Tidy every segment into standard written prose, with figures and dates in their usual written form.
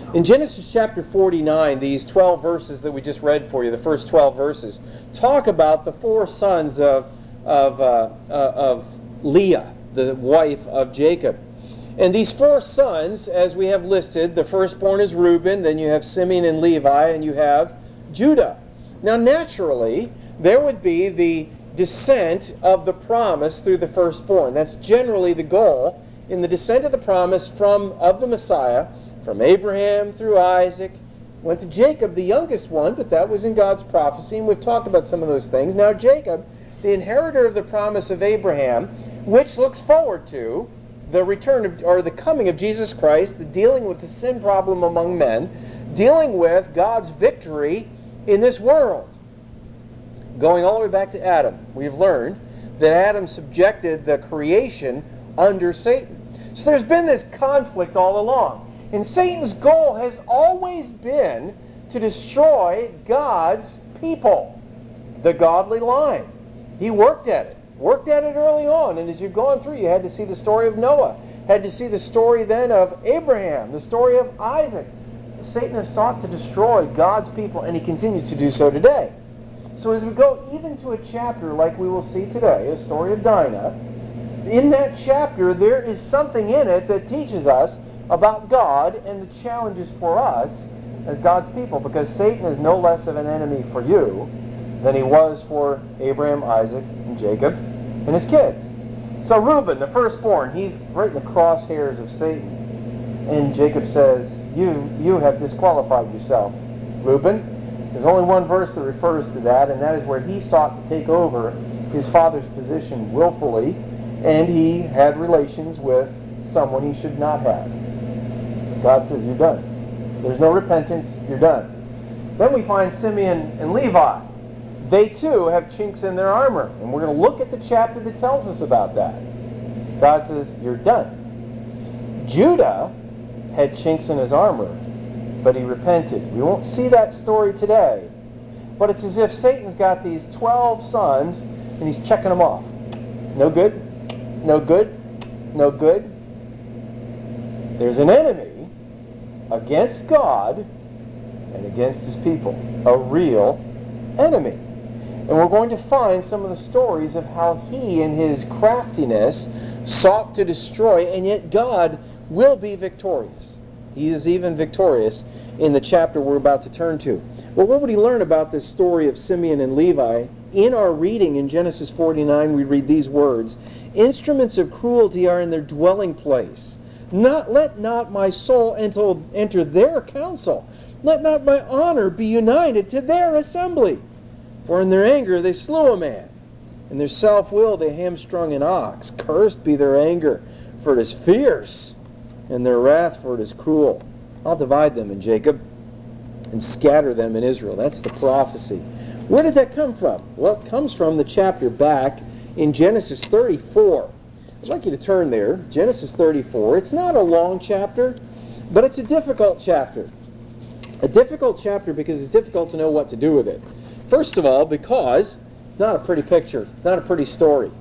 In Genesis chapter 49, these 12 verses that we just read for you, the first 12 verses, talk about the four sons of Leah, the wife of Jacob. And these four sons, as we have listed, the firstborn is Reuben, then you have Simeon and Levi, and you have Judah. Now naturally, there would be the descent of the promise through the firstborn. That's generally the goal in the descent of the promise of the Messiah, from Abraham through Isaac, went to Jacob, the youngest one, but that was in God's prophecy, and we've talked about some of those things. Now Jacob, the inheritor of the promise of Abraham, which looks forward to the return of, or the coming of Jesus Christ, the dealing with the sin problem among men, dealing with God's victory in this world. Going all the way back to Adam, we've learned that Adam subjected the creation under Satan. So there's been this conflict all along. And Satan's goal has always been to destroy God's people, the godly line. He worked at it early on, and as you've gone through, you had to see the story of Noah, had to see the story then of Abraham, the story of Isaac. Satan has sought to destroy God's people, and he continues to do so today. So as we go even to a chapter like we will see today, a story of Dinah, in that chapter there is something in it that teaches us about God and the challenges for us as God's people, because Satan is no less of an enemy for you than he was for Abraham, Isaac, and Jacob, and his kids. So Reuben, the firstborn, he's right in the crosshairs of Satan. And Jacob says, you have disqualified yourself, Reuben. There's only one verse that refers to that, and that is where he sought to take over his father's position willfully, and he had relations with someone he should not have. God says, you're done. There's no repentance, you're done. Then we find Simeon and Levi. They too have chinks in their armor. And we're going to look at the chapter that tells us about that. God says, you're done. Judah had chinks in his armor, but he repented. We won't see that story today. But it's as if Satan's got these 12 sons, and he's checking them off. No good, no good, no good. There's an enemy against God and against his people. A real enemy. And we're going to find some of the stories of how he, in his craftiness, sought to destroy, and yet God will be victorious. He is even victorious in the chapter we're about to turn to. Well, what would he learn about this story of Simeon and Levi? In our reading in Genesis 49, we read these words, "Instruments of cruelty are in their dwelling place. Let not my soul enter their council. Let not my honor be united to their assembly. For in their anger they slew a man. In their self-will they hamstrung an ox. Cursed be their anger, for it is fierce, and their wrath, for it is cruel. I'll divide them in Jacob and scatter them in Israel." That's the prophecy. Where did that come from? Well, it comes from the chapter back in Genesis 34. I'd like you to turn there, Genesis 34. It's not a long chapter, but it's a difficult chapter. A difficult chapter because it's difficult to know what to do with it. First of all, because it's not a pretty picture. It's not a pretty story.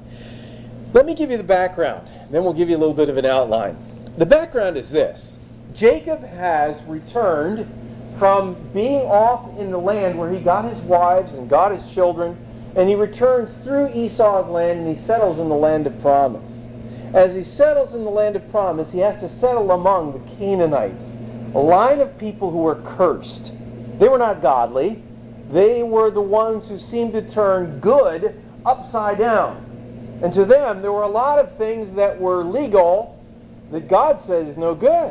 Let me give you the background. Then we'll give you a little bit of an outline. The background is this. Jacob has returned from being off in the land where he got his wives and got his children, and he returns through Esau's land and he settles in the land of promise. As he settles in the land of promise, he has to settle among the Canaanites, a line of people who were cursed. They were not godly. They were the ones who seemed to turn good upside down. And to them, there were a lot of things that were legal that God says is no good.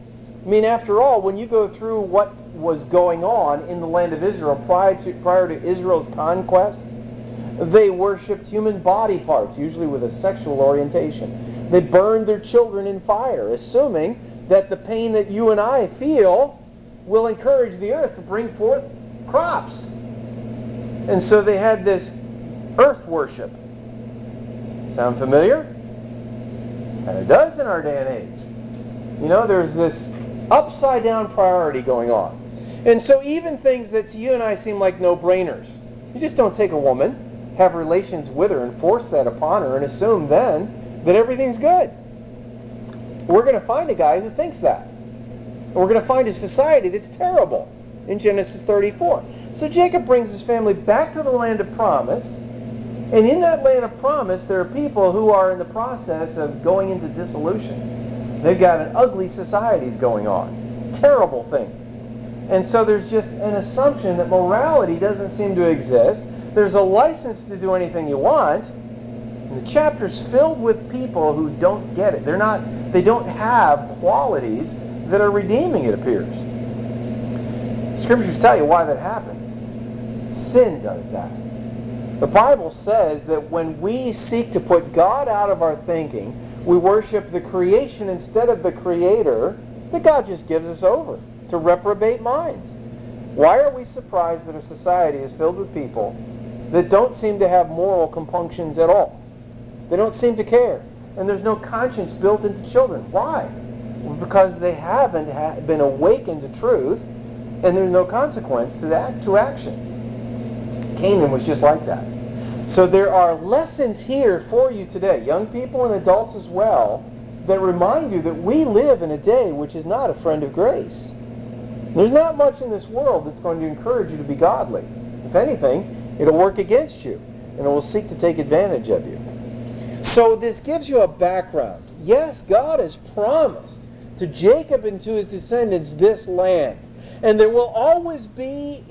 I mean, after all, when you go through what was going on in the land of Israel prior to Israel's conquest, they worshipped human body parts, usually with a sexual orientation. They burned their children in fire, assuming that the pain that you and I feel will encourage the earth to bring forth crops. And so they had this earth worship. Sound familiar? And it does in our day and age. You know, there's this upside down priority going on. And so even things that to you and I seem like no-brainers. You just don't take a woman, have relations with her, and force that upon her and assume then that everything's good. We're going to find a guy who thinks that. And we're going to find a society that's terrible in Genesis 34. So Jacob brings his family back to the land of promise. And in that land of promise, there are people who are in the process of going into dissolution. They've got an ugly societies going on. Terrible things. And so there's just an assumption that morality doesn't seem to exist. There's a license to do anything you want. And the chapter's filled with people who don't get it. They don't have qualities that are redeeming, it appears. Scriptures tell you why that happens. Sin does that. The Bible says that when we seek to put God out of our thinking, we worship the creation instead of the Creator, that God just gives us over to reprobate minds. Why are we surprised that a society is filled with people that don't seem to have moral compunctions at all? They don't seem to care. And there's no conscience built into children. Why? Well, because they haven't been awakened to truth, and there's no consequence to actions. Canaan was just like that. So there are lessons here for you today, young people and adults as well, that remind you that we live in a day which is not a friend of grace. There's not much in this world that's going to encourage you to be godly. If anything, it'll work against you, and it will seek to take advantage of you. So this gives you a background. Yes, God has promised to Jacob and to his descendants this land. And there will always be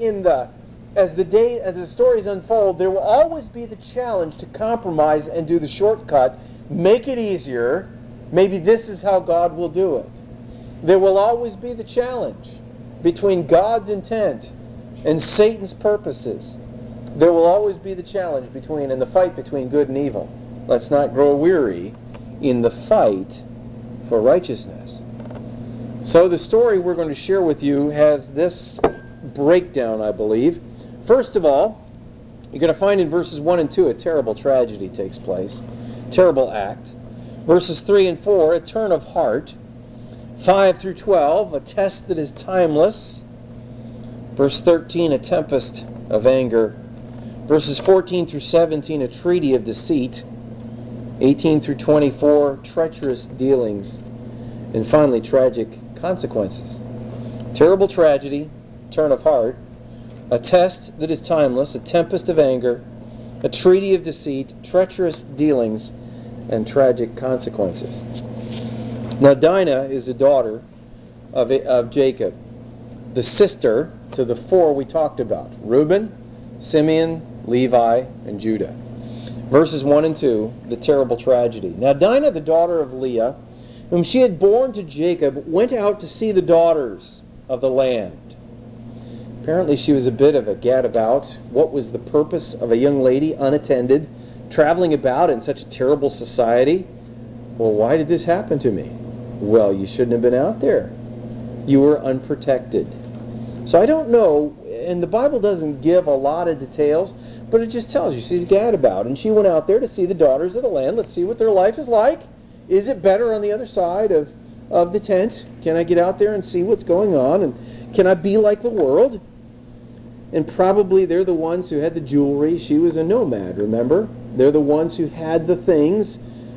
as the stories unfold, there will always be the challenge to compromise and do the shortcut, make it easier. Maybe this is how God will do it. There will always be the challenge between God's intent and Satan's purposes. There will always be the challenge and the fight between good and evil. Let's not grow weary in the fight for righteousness. So the story we're going to share with you has this breakdown, I believe. First of all, you're going to find in verses 1 and 2 a terrible tragedy takes place. Terrible act. Verses 3 and 4, a turn of heart. 5 through 12, a test that is timeless. Verse 13, a tempest of anger. Verses 14 through 17, a treaty of deceit. 18 through 24, treacherous dealings. And finally, tragic consequences. Terrible tragedy, turn of heart. A test that is timeless, a tempest of anger, a treaty of deceit, treacherous dealings, and tragic consequences. Now Dinah is a daughter of Jacob, the sister to the four we talked about: Reuben, Simeon, Levi, and Judah. Verses 1 and 2, the terrible tragedy. Now Dinah, the daughter of Leah, whom she had borne to Jacob, went out to see the daughters of the land. Apparently she was a bit of a gadabout. What was the purpose of a young lady, unattended, traveling about in such a terrible society? Well, why did this happen to me? Well, you shouldn't have been out there. You were unprotected. So I don't know, and the Bible doesn't give a lot of details, but it just tells you she's a gadabout. And she went out there to see the daughters of the land. Let's see what their life is like. Is it better on the other side of the tent? Can I get out there and see what's going on? And can I be like the world? And probably they're the ones who had the jewelry. She was a nomad, remember? They're the ones who had the things.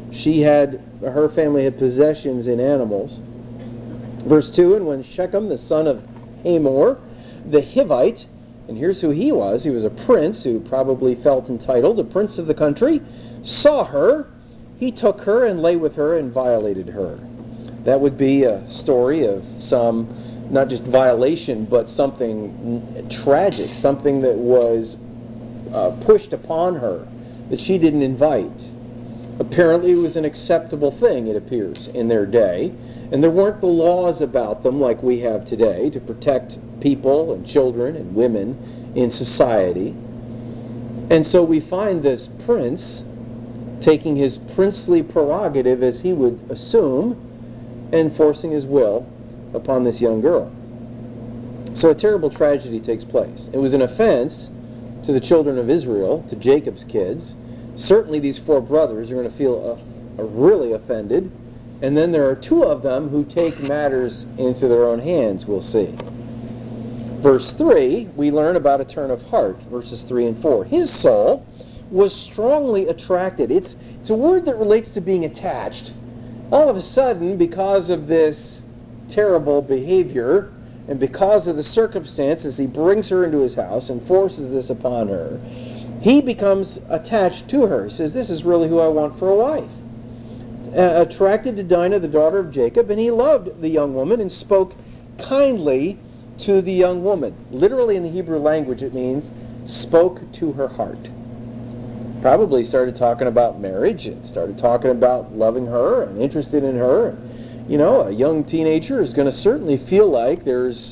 Her family had possessions in animals. Verse 2, and when Shechem, the son of Hamor, the Hivite, and here's who he was a prince who probably felt entitled, a prince of the country, saw her, he took her and lay with her and violated her. That would be a story of some, not just violation, but something tragic, something that was pushed upon her, that she didn't invite. Apparently it was an acceptable thing, it appears, in their day, and there weren't the laws about them like we have today to protect people and children and women in society. And so we find this prince taking his princely prerogative, as he would assume, and forcing his will upon this young girl. So a terrible tragedy takes place. It was an offense to the children of Israel, to Jacob's kids. Certainly these four brothers are going to feel really offended. And then there are two of them who take matters into their own hands, we'll see. Verse 3, we learn about a turn of heart, verses 3 and 4. His soul was strongly attracted. It's a word that relates to being attached. All of a sudden, because of this terrible behavior, and because of the circumstances, he brings her into his house and forces this upon her. He becomes attached to her. He says, this is really who I want for a wife. Attracted to Dinah, the daughter of Jacob, and he loved the young woman and spoke kindly to the young woman. Literally in the Hebrew language it means spoke to her heart. Probably started talking about marriage and started talking about loving her and interested in her. You know, a young teenager is going to certainly feel like there's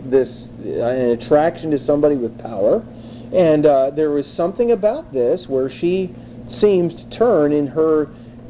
an attraction to somebody with power. And there was something about this where she seems to turn in her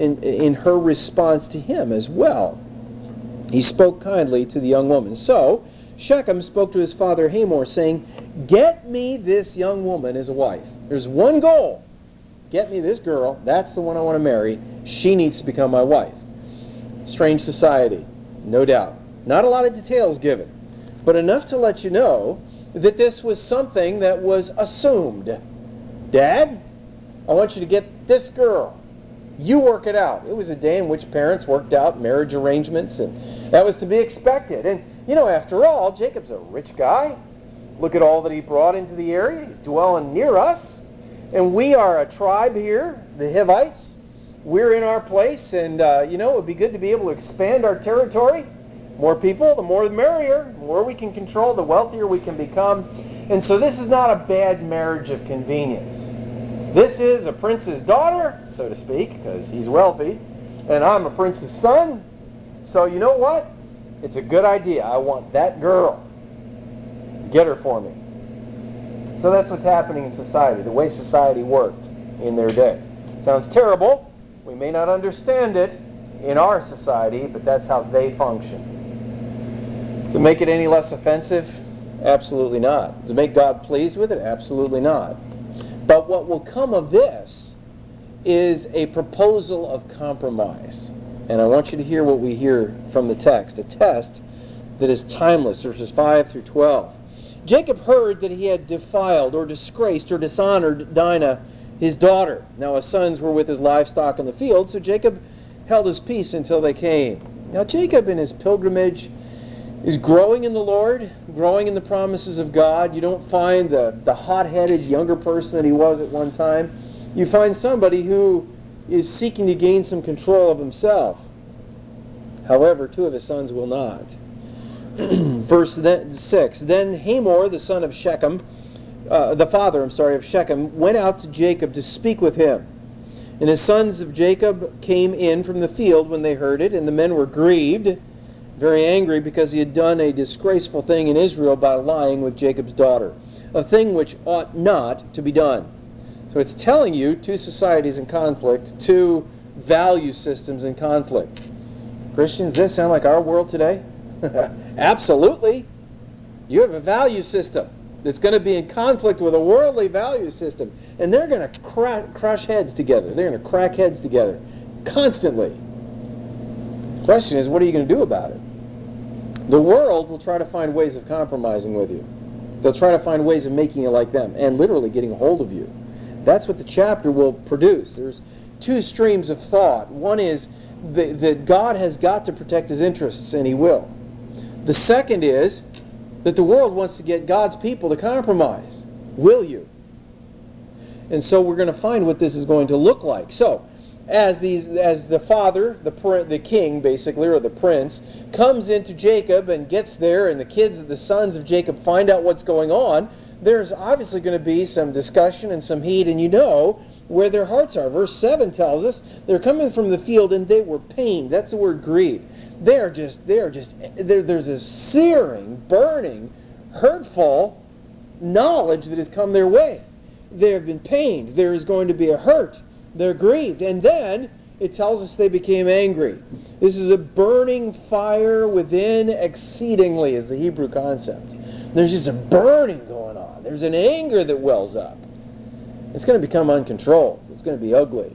response to him as well. He spoke kindly to the young woman. So Shechem spoke to his father Hamor, saying, get me this young woman as a wife. There's one goal. Get me this girl. That's the one I want to marry. She needs to become my wife. Strange society, no doubt. Not a lot of details given, but enough to let you know that this was something that was assumed. Dad, I want you to get this girl. You work it out. It was a day in which parents worked out marriage arrangements, and that was to be expected. And, you know, after all, Jacob's a rich guy. Look at all that he brought into the area. He's dwelling near us. And we are a tribe here, the Hivites. We're in our place, and, you know, it would be good to be able to expand our territory. More people, the more the merrier. The more we can control, the wealthier we can become. And so this is not a bad marriage of convenience. This is a prince's daughter, so to speak, because he's wealthy, and I'm a prince's son. So you know what? It's a good idea. I want that girl. Get her for me. So that's what's happening in society, the way society worked in their day. Sounds terrible. We may not understand it in our society, but that's how they function. Does it make it any less offensive? Absolutely not. Does it make God pleased with it? Absolutely not. But what will come of this is a proposal of compromise. And I want you to hear what we hear from the text, a test that is timeless, verses 5 through 12. Jacob heard that he had defiled or disgraced or dishonored Dinah, his daughter. Now his sons were with his livestock in the field, so Jacob held his peace until they came. Now Jacob in his pilgrimage is growing in the Lord, growing in the promises of God. You don't find the hot-headed younger person that he was at one time. You find somebody who is seeking to gain some control of himself. However, two of his sons will not. Verse 6, Then Hamor, the son of Shechem, the father of Shechem, went out to Jacob to speak with him. And his sons of Jacob came in from the field when they heard it, and the men were grieved, very angry, because he had done a disgraceful thing in Israel by lying with Jacob's daughter, a thing which ought not to be done. So it's telling you two societies in conflict, two value systems in conflict. Christians, does this sound like our world today? Absolutely. You have a value system that's going to be in conflict with a worldly value system, and they're going to crush heads together. They're going to crack heads together constantly. The question is, what are you going to do about it? The world will try to find ways of compromising with you. They'll try to find ways of making you like them and literally getting a hold of you. That's what the chapter will produce. There's two streams of thought. One is that God has got to protect his interests, and he will. The second is that the world wants to get God's people to compromise. Will you? And so we're going to find what this is going to look like. So, as the father, the king basically, or the prince, comes into Jacob and gets there, and the sons of Jacob find out what's going on, there's obviously going to be some discussion and some heat, and you know where their hearts are. Verse 7 tells us they're coming from the field and they were pained. That's the word grieved. There's a searing, burning, hurtful knowledge that has come their way. They have been pained. There is going to be a hurt. They're grieved. And then it tells us they became angry. This is a burning fire within exceedingly is the Hebrew concept. There's just a burning going on. There's an anger that wells up. It's going to become uncontrolled. It's going to be ugly.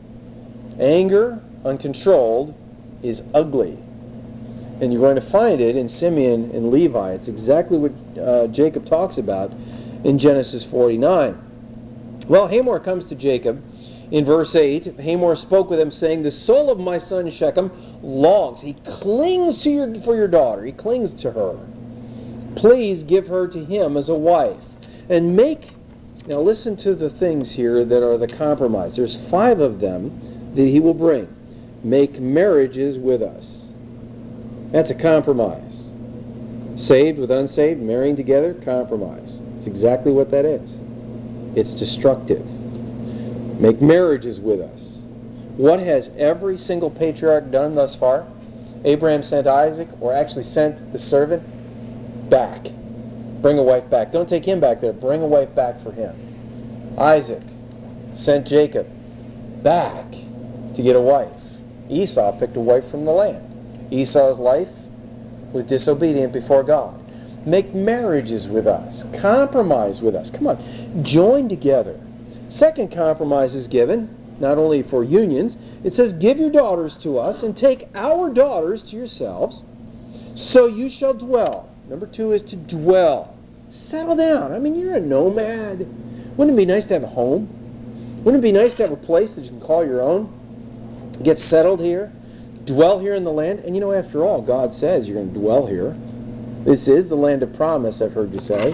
Anger, uncontrolled, is ugly. And you're going to find it in Simeon and Levi. It's exactly what Jacob talks about in Genesis 49. Well, Hamor comes to Jacob, In verse 8, Hamor spoke with him, saying, the soul of my son Shechem longs. He clings for your daughter. He clings to her. Please give her to him as a wife. And now listen to the things here that are the compromise. There's 5 of them that he will bring. Make marriages with us. That's a compromise. Saved with unsaved, marrying together, compromise. It's exactly what that is. It's destructive. Make marriages with us. What has every single patriarch done thus far? Abraham sent Isaac, or actually sent the servant, back. Bring a wife back. Don't take him back there. Bring a wife back for him. Isaac sent Jacob back to get a wife. Esau picked a wife from the land. Esau's life was disobedient before God. Make marriages with us. Compromise with us. Come on. Join together. Second compromise is given, not only for unions. It says, give your daughters to us and take our daughters to yourselves, so you shall dwell. Number 2 is to dwell. Settle down. I mean, you're a nomad. Wouldn't it be nice to have a home? Wouldn't it be nice to have a place that you can call your own? Get settled here. Dwell here in the land. And you know, after all, God says you're going to dwell here. This is the land of promise, I've heard you say.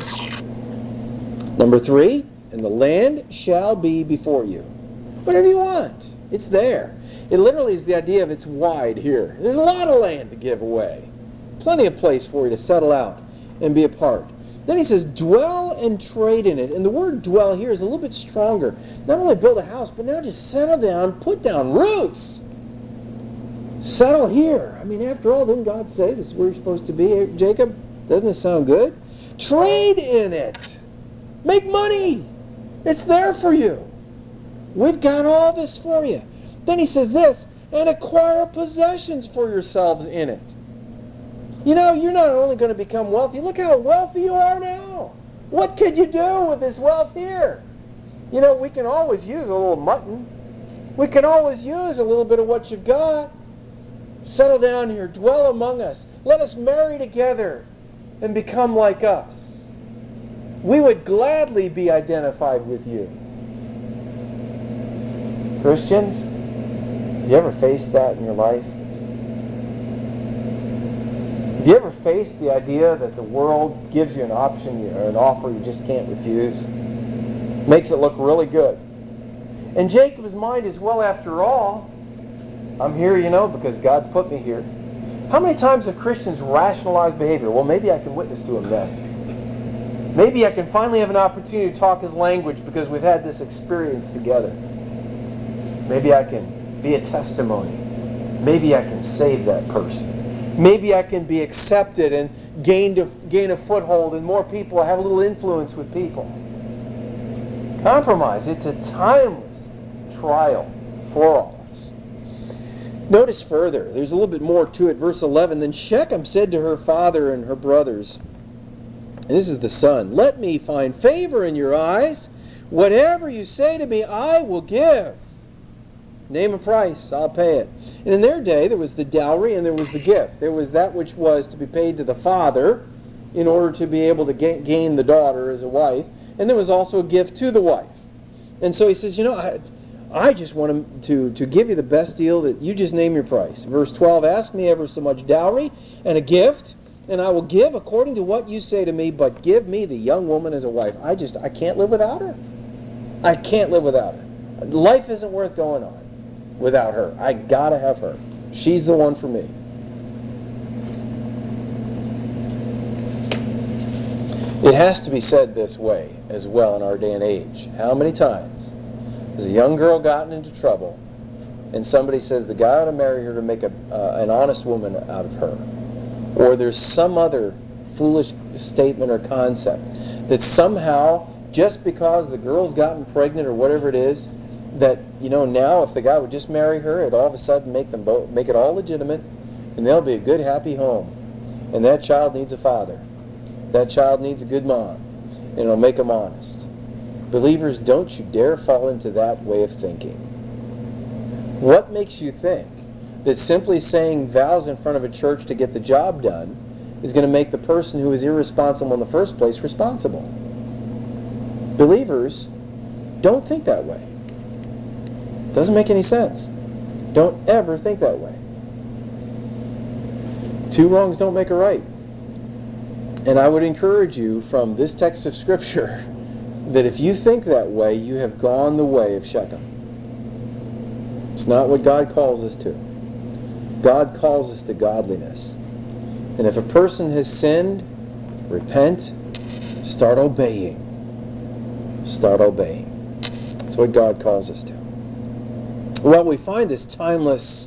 Number 3, and the land shall be before you. Whatever you want. It's there. It literally is the idea of it's wide here. There's a lot of land to give away. Plenty of place for you to settle out and be a part. Then he says, dwell and trade in it. And the word dwell here is a little bit stronger. Not only build a house, but now just settle down, put down roots. Settle here. I mean, after all, didn't God say this is where you're supposed to be, Jacob? Doesn't it sound good? Trade in it. Make money. It's there for you. We've got all this for you. Then he says this, and acquire possessions for yourselves in it. You know, you're not only going to become wealthy. Look how wealthy you are now. What could you do with this wealth here? You know, we can always use a little mutton. We can always use a little bit of what you've got. Settle down here. Dwell among us. Let us marry together and become like us. We would gladly be identified with you. Christians, have you ever faced that in your life? Have you ever faced the idea that the world gives you an option or an offer you just can't refuse? Makes it look really good. And Jacob's mind is, well, after all, I'm here, you know, because God's put me here. How many times have Christians rationalized behavior? Well, maybe I can witness to him then. Maybe I can finally have an opportunity to talk his language because we've had this experience together. Maybe I can be a testimony. Maybe I can save that person. Maybe I can be accepted and gain a foothold, and more people have a little influence with people. Compromise. It's a timeless trial for all of us. Notice further, there's a little bit more to it. Verse 11, then Shechem said to her father and her brothers, and this is the son, let me find favor in your eyes. Whatever you say to me, I will give. Name a price, I'll pay it. And in their day, there was the dowry and there was the gift. There was that which was to be paid to the father in order to be able to gain the daughter as a wife. And there was also a gift to the wife. And so he says, you know, I just want to give you the best deal that you just name your price. Verse 12, ask me ever so much dowry and a gift, and I will give according to what you say to me, but give me the young woman as a wife. I can't live without her. I can't live without her. Life isn't worth going on without her. I gotta have her. She's the one for me. It has to be said this way as well in our day and age. How many times has a young girl gotten into trouble and somebody says the guy ought to marry her to make an honest woman out of her? Or there's some other foolish statement or concept that somehow, just because the girl's gotten pregnant or whatever it is, that, you know, now if the guy would just marry her, it'd all of a sudden make it all legitimate, and there'll be a good, happy home. And that child needs a father. That child needs a good mom, and it'll make them honest. Believers, don't you dare fall into that way of thinking. What makes you think that simply saying vows in front of a church to get the job done is going to make the person who is irresponsible in the first place responsible? Believers, don't think that way. Doesn't make any sense. Don't ever think that way. Two wrongs don't make a right. And I would encourage you from this text of Scripture that if you think that way, you have gone the way of Shechem. It's not what God calls us to. God calls us to godliness. And if a person has sinned, repent, start obeying. Start obeying. That's what God calls us to. Well, we find this timeless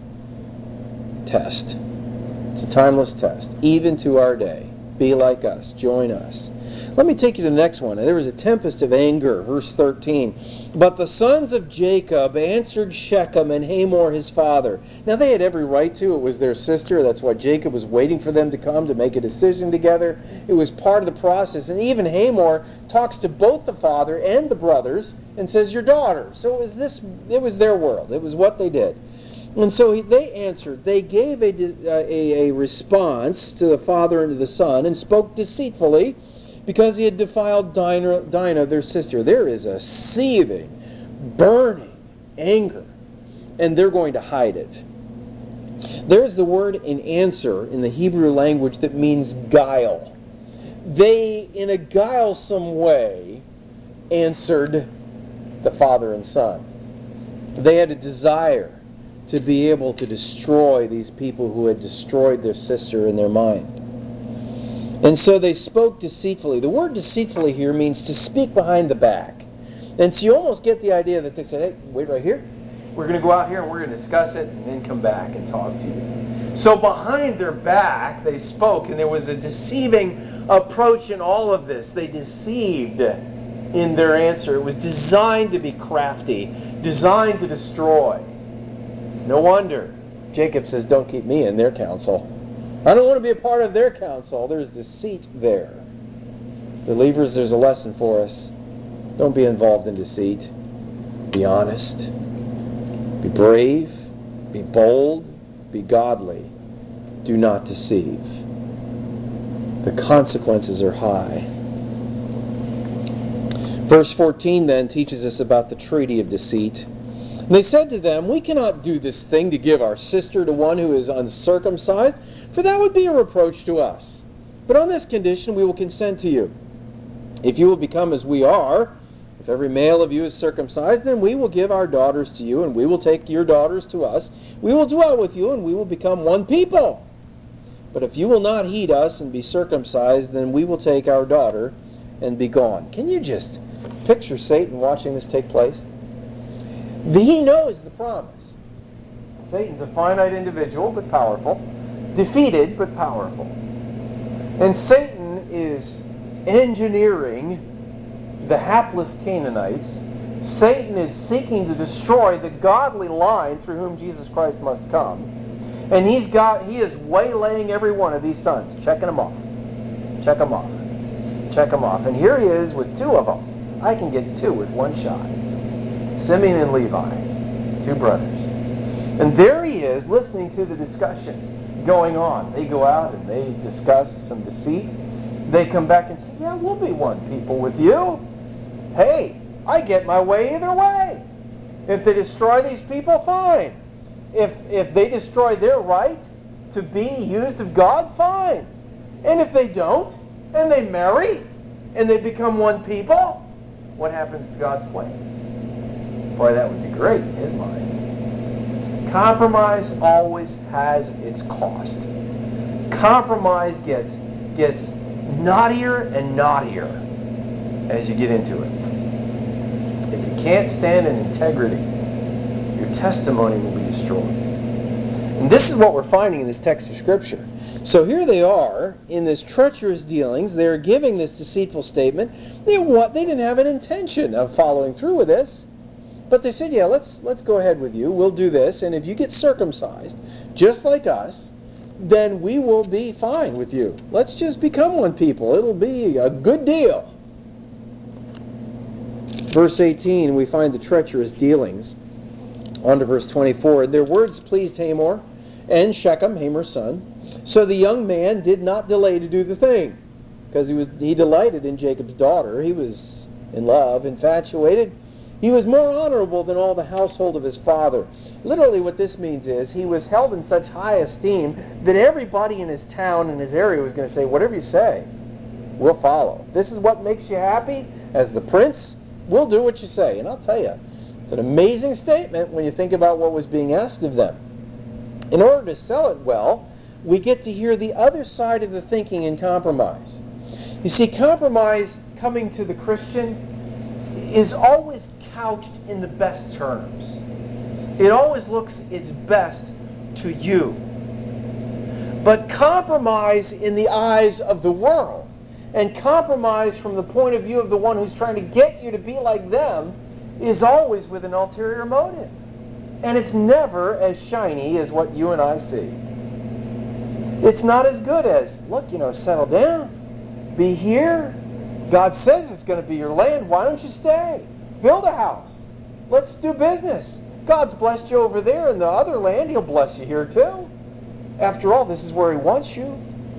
test. It's a timeless test, even to our day. Be like us. Join us. Let me take you to the next one. There was a tempest of anger, verse 13. But the sons of Jacob answered Shechem and Hamor his father. Now they had every right to. It was their sister. That's why Jacob was waiting for them to come to make a decision together. It was part of the process. And even Hamor talks to both the father and the brothers and says, your daughter. So it was their world. It was what they did. And so they answered. They gave a response to the father and to the son and spoke deceitfully because he had defiled Dinah, their sister. There is a seething, burning anger, and they're going to hide it. There's the word in answer in the Hebrew language that means guile. They, in a guilesome way, answered the father and son. They had a desire to be able to destroy these people who had destroyed their sister in their mind. And so they spoke deceitfully. The word deceitfully here means to speak behind the back. And so you almost get the idea that they said, hey, wait right here. We're going to go out here and we're going to discuss it and then come back and talk to you. So behind their back they spoke, and there was a deceiving approach in all of this. They deceived in their answer. It was designed to be crafty, designed to destroy. No wonder Jacob says, don't keep me in their counsel. I don't want to be a part of their counsel. There's deceit there. Believers, there's a lesson for us. Don't be involved in deceit. Be honest. Be brave. Be bold. Be godly. Do not deceive. The consequences are high. Verse 14 then teaches us about the treaty of deceit. And they said to them, we cannot do this thing to give our sister to one who is uncircumcised, for that would be a reproach to us. But on this condition we will consent to you. If you will become as we are, if every male of you is circumcised, then we will give our daughters to you, and we will take your daughters to us. We will dwell with you, and we will become one people. But if you will not heed us and be circumcised, then we will take our daughter and be gone. Can you just picture Satan watching this take place? He knows the promise. Satan's a finite individual, but powerful. Defeated, but powerful. And Satan is engineering the hapless Canaanites. Satan is seeking to destroy the godly line through whom Jesus Christ must come. And he is waylaying every one of these sons, checking them off. Check them off. Check them off. And here he is with two of them. I can get two with one shot. Simeon and Levi, two brothers. And there he is listening to the discussion going on. They go out and they discuss some deceit. They come back and say, yeah, we'll be one people with you. Hey, I get my way either way. If they destroy these people, fine. If they destroy their right to be used of God, fine. And if they don't, and they marry, and they become one people, what happens to God's plan? Boy, that would be great in his mind. Compromise always has its cost. Compromise gets naughtier and naughtier as you get into it. If you can't stand in integrity, your testimony will be destroyed. And this is what we're finding in this text of Scripture. So here they are in this treacherous dealings. They're giving this deceitful statement. They didn't have an intention of following through with this. But they said, yeah, let's go ahead with you. We'll do this. And if you get circumcised, just like us, then we will be fine with you. Let's just become one people. It'll be a good deal. Verse 18, we find the treacherous dealings. On to verse 24. Their words pleased Hamor and Shechem, Hamor's son. So the young man did not delay to do the thing, because he delighted in Jacob's daughter. He was in love, infatuated. He was more honorable than all the household of his father. Literally what this means is he was held in such high esteem that everybody in his town and his area was going to say, whatever you say, we'll follow. If this is what makes you happy as the prince, we'll do what you say. And I'll tell you, it's an amazing statement when you think about what was being asked of them. In order to sell it well, we get to hear the other side of the thinking in compromise. You see, compromise coming to the Christian is always couched in the best terms. It always looks its best to you. But compromise in the eyes of the world, and compromise from the point of view of the one who's trying to get you to be like them, is always with an ulterior motive. And it's never as shiny as what you and I see. It's not as good as, look, settle down. Be here. God says it's going to be your land. Why don't you stay? Build a house. Let's do business. God's blessed you over there in the other land. He'll bless you here too. After all, this is where He wants you.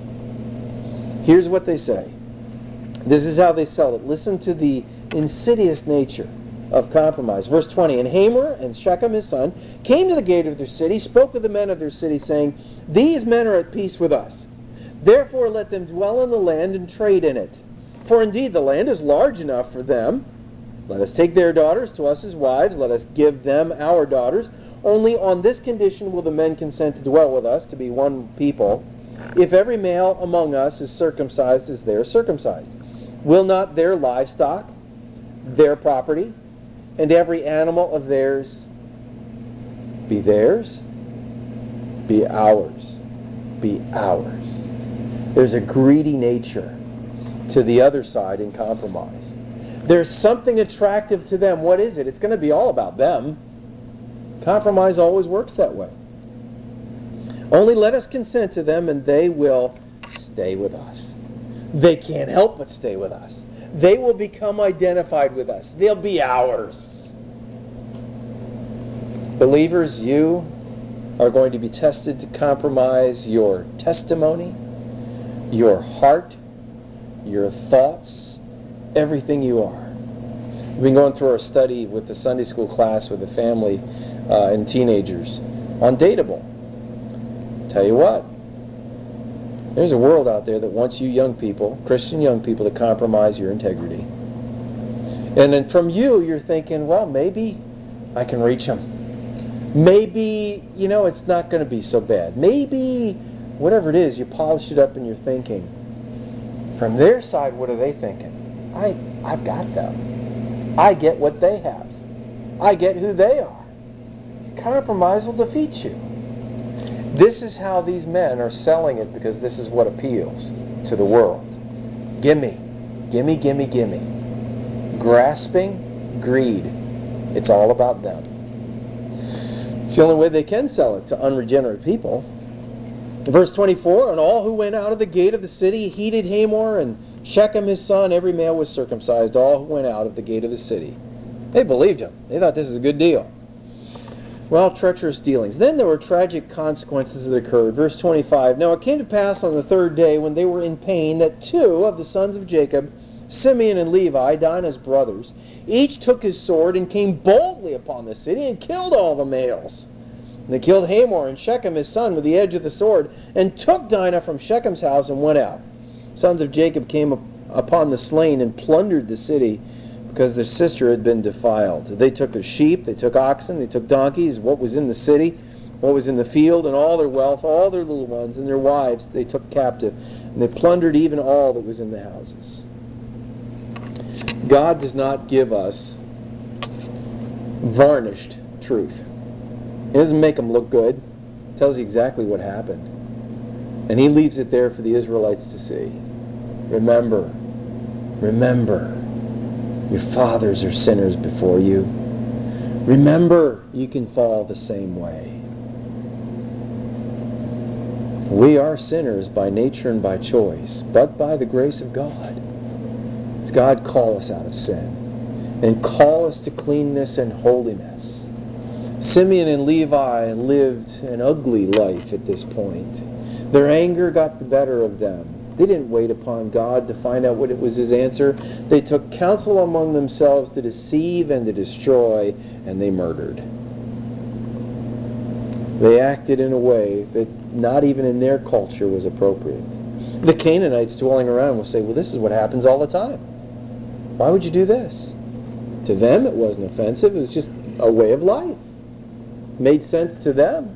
Here's what they say. This is how they sell it. Listen to the insidious nature of compromise. Verse 20, and Hamor and Shechem his son came to the gate of their city, spoke with the men of their city, saying, these men are at peace with us. Therefore let them dwell in the land and trade in it. For indeed the land is large enough for them. Let us take their daughters to us as wives. Let us give them our daughters. Only on this condition will the men consent to dwell with us, to be one people. If every male among us is circumcised as they are circumcised, will not their livestock, their property, and every animal of theirs be theirs? Be ours. Be ours. There's a greedy nature to the other side in compromise. There's something attractive to them. What is it? It's going to be all about them. Compromise always works that way. Only let us consent to them and they will stay with us. They can't help but stay with us. They will become identified with us. They'll be ours. Believers, you are going to be tested to compromise your testimony, your heart, your thoughts, everything you are. We've been going through our study with the Sunday school class with the family and teenagers on Dateable. Tell you what, there's a world out there that wants you young people, Christian young people, to compromise your integrity. And then from you, you're thinking, well, maybe I can reach them. Maybe, it's not going to be so bad. Maybe, whatever it is, you polish it up in your thinking. From their side, what are they thinking? I've got them. I get what they have. I get who they are. Compromise will defeat you. This is how these men are selling it, because this is what appeals to the world. Gimme, gimme, gimme, gimme. Grasping, greed. It's all about them. It's the only way they can sell it to unregenerate people. Verse 24, and all who went out of the gate of the city heeded Hamor and Shechem his son. Every male was circumcised, all who went out of the gate of the city. They believed him. They thought this is a good deal. Well, treacherous dealings. Then there were tragic consequences that occurred. Verse 25, now it came to pass on the third day, when they were in pain, that two of the sons of Jacob, Simeon and Levi, Dinah's brothers, each took his sword and came boldly upon the city and killed all the males. And they killed Hamor and Shechem his son with the edge of the sword, and took Dinah from Shechem's house and went out. Sons of Jacob came upon the slain and plundered the city, because their sister had been defiled. They took their sheep, they took oxen, they took donkeys, what was in the city, what was in the field, and all their wealth, all their little ones, and their wives they took captive. And they plundered even all that was in the houses. God does not give us varnished truth. He doesn't make them look good. He tells you exactly what happened. And He leaves it there for the Israelites to see. Remember, your fathers are sinners before you. Remember, you can fall the same way. We are sinners by nature and by choice, but by the grace of God. Does God call us out of sin and call us to cleanness and holiness? Simeon and Levi lived an ugly life at this point. Their anger got the better of them. They didn't wait upon God to find out what it was his answer. They took counsel among themselves to deceive and to destroy, and they murdered. They acted in a way that not even in their culture was appropriate. The Canaanites dwelling around will say, well, this is what happens all the time. Why would you do this? To them, it wasn't offensive. It was just a way of life. It made sense to them.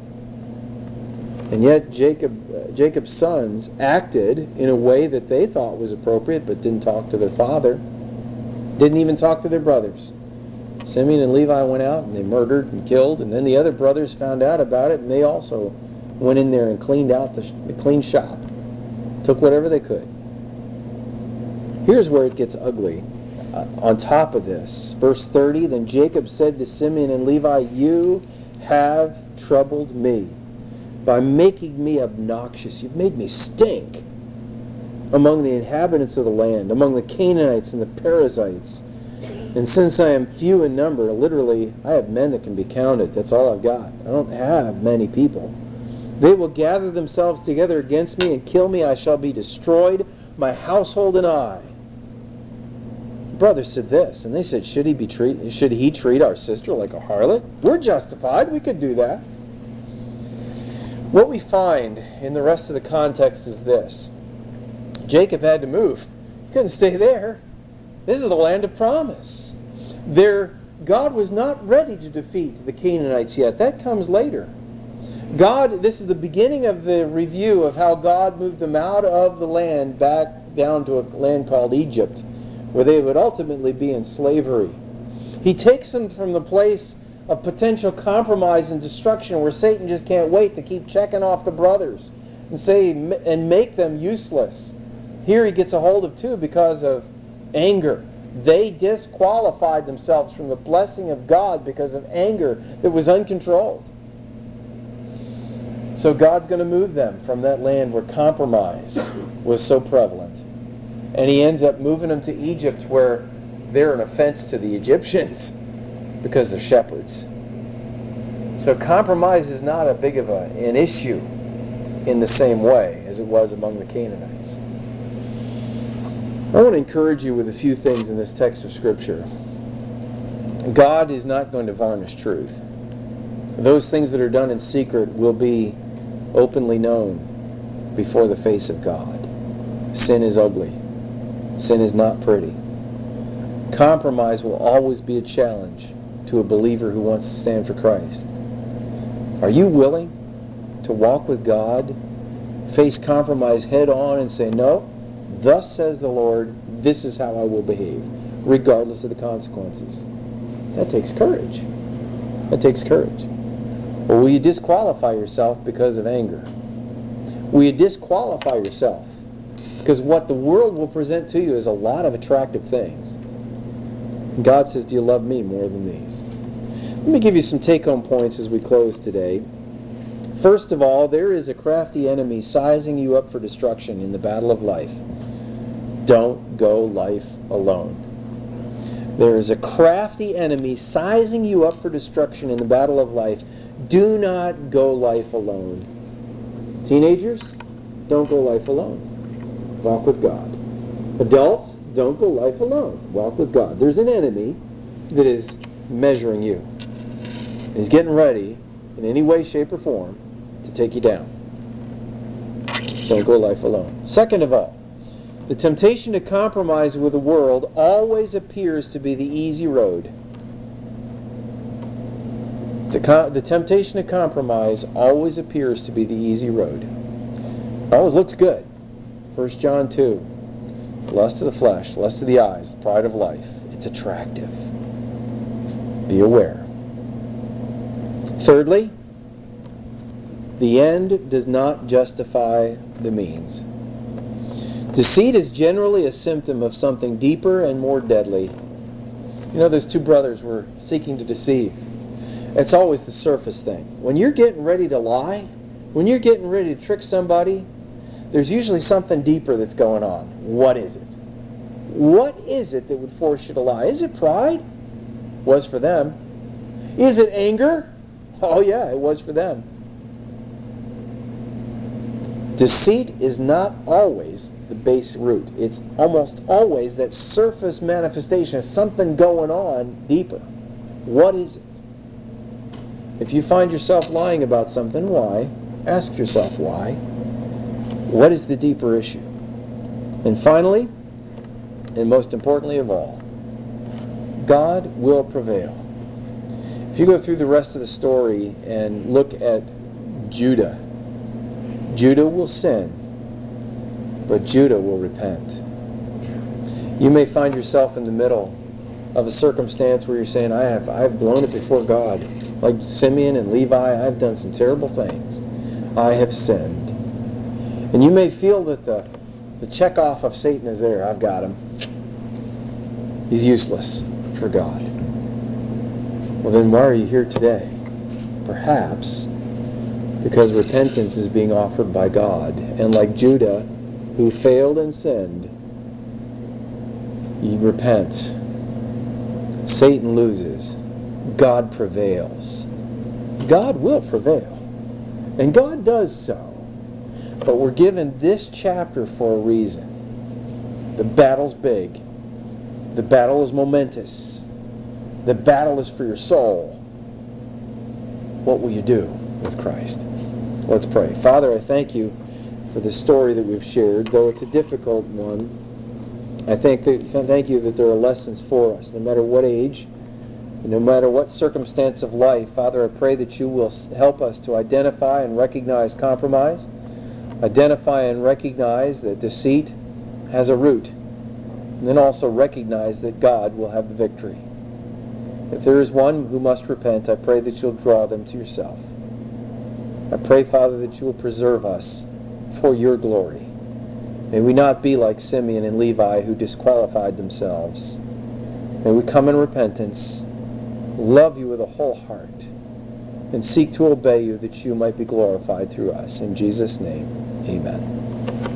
And yet Jacob's sons acted in a way that they thought was appropriate, but didn't talk to their father. Didn't even talk to their brothers. Simeon and Levi went out and they murdered and killed, and then the other brothers found out about it, and they also went in there and cleaned out the clean shop. Took whatever they could. Here's where it gets ugly. On top of this, verse 30, then Jacob said to Simeon and Levi, you have troubled me by making me obnoxious. You've made me stink among the inhabitants of the land, among the Canaanites and the Perizzites. And since I am few in number, literally, I have men that can be counted. That's all I've got. I don't have many people. They will gather themselves together against me and kill me. I shall be destroyed, my household and I. The brothers said this, and they said, should he treat our sister like a harlot? We're justified. We could do that. What we find in the rest of the context is this. Jacob had to move. He couldn't stay there. This is the land of promise. God was not ready to defeat the Canaanites yet. That comes later. This is the beginning of the review of how God moved them out of the land back down to a land called Egypt, where they would ultimately be in slavery. He takes them from the place of potential compromise and destruction where Satan just can't wait to keep checking off the brothers and make them useless. Here he gets a hold of two because of anger. They disqualified themselves from the blessing of God because of anger that was uncontrolled. So God's going to move them from that land where compromise was so prevalent. And he ends up moving them to Egypt, where they're an offense to the Egyptians because they're shepherds. So compromise is not a big of an issue in the same way as it was among the Canaanites. I want to encourage you with a few things in this text of Scripture. God is not going to varnish truth. Those things that are done in secret will be openly known before the face of God. Sin is ugly. Sin is not pretty. Compromise will always be a challenge to a believer who wants to stand for Christ. Are you willing to walk with God, face compromise head on and say, no, thus says the Lord, this is how I will behave, regardless of the consequences? That takes courage. That takes courage. Or will you disqualify yourself because of anger? Will you disqualify yourself? Because what the world will present to you is a lot of attractive things. God says, do you love me more than these? Let me give you some take-home points as we close today. First of all, there is a crafty enemy sizing you up for destruction in the battle of life. Don't go life alone. There is a crafty enemy sizing you up for destruction in the battle of life. Do not go life alone. Teenagers, don't go life alone. Walk with God. Adults, don't go life alone. Walk with God. There's an enemy that is measuring you. He's getting ready, in any way, shape, or form, to take you down. Don't go life alone. Second of all, the temptation to compromise with the world always appears to be the easy road. The temptation to compromise always appears to be the easy road. It always looks good. 1 John 2. Lust of the flesh, lust of the eyes, the pride of life. It's attractive. Be aware. Thirdly, the end does not justify the means. Deceit is generally a symptom of something deeper and more deadly. You know, those two brothers were seeking to deceive. It's always the surface thing. When you're getting ready to lie, when you're getting ready to trick somebody, there's usually something deeper that's going on. What is it? What is it that would force you to lie? Is it pride? Was for them. Is it anger? Oh yeah, it was for them. Deceit is not always the base root. It's almost always that surface manifestation of something going on deeper. What is it? If you find yourself lying about something, why? Ask yourself why. What is the deeper issue? And finally, and most importantly of all, God will prevail. If you go through the rest of the story and look at Judah, Judah will sin, but Judah will repent. You may find yourself in the middle of a circumstance where you're saying, I've blown it before God. Like Simeon and Levi, I've done some terrible things. I have sinned. And you may feel that the check off of Satan is there. I've got him. He's useless for God. Well, then why are you here today? Perhaps because repentance is being offered by God. And like Judah, who failed and sinned, he repents. Satan loses. God prevails. God will prevail. And God does so. But we're given this chapter for a reason. The battle's big. The battle is momentous. The battle is for your soul. What will you do with Christ? Let's pray. Father, I thank you for the story that we've shared, though it's a difficult one. I thank you that there are lessons for us, no matter what age, no matter what circumstance of life. Father, I pray that you will help us to identify and recognize compromise, identify and recognize that deceit has a root, and then also recognize that God will have the victory. If there is one who must repent, I pray that you'll draw them to yourself. I pray, Father, that you will preserve us for your glory. May we not be like Simeon and Levi who disqualified themselves. May we come in repentance, love you with a whole heart, and seek to obey you that you might be glorified through us. In Jesus' name, amen.